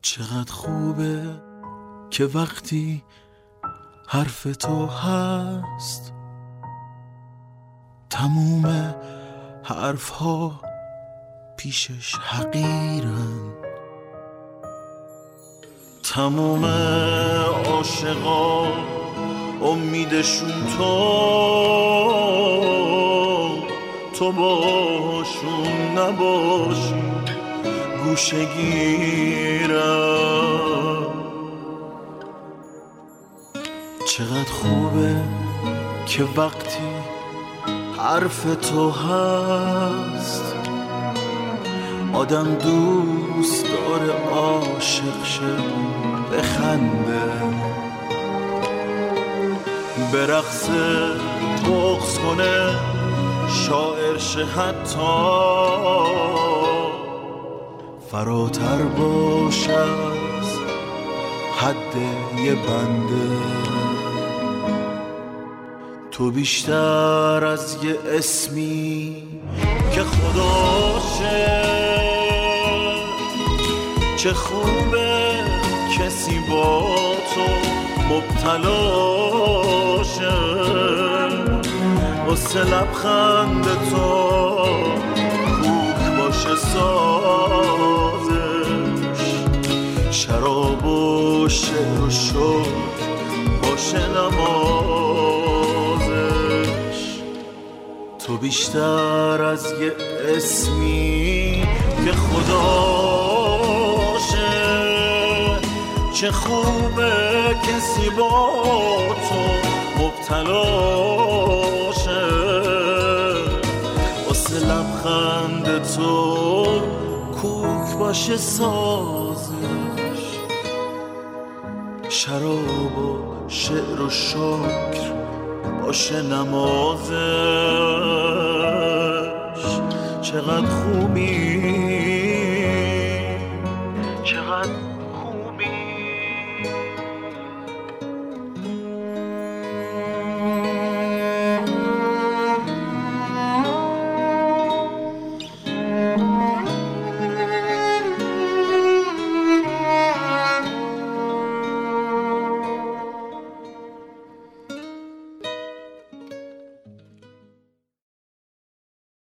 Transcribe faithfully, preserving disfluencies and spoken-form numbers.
چقدر خوبه که وقتی حرف تو هست تموم حرف ها پیشش حقیرن. تموم عاشقا امیدشون تو تو باشون نباشی گوشه گیرم. چقدر خوبه که وقتی حرف تو هست آدم دوست داره عاشق شه بخنده برقصه بغض کنه شاعر شه حتی فراتر باشه از حد یه بنده. تو بیشتر از یه اسمی که خداشه چه خوبه کسی با تو مبتلاشه واسه لبخند تو کوک باشه سازش شراب و شعر و شکر باشه نمازش. تو بیشتر از یه اسمی که خداشه چه خوبه کسی با تو مبتلاشه واسه لبخند تو کوک باشه سازش شراب و شعر و شکر باشه نمازش. چقدر خوبی چقدر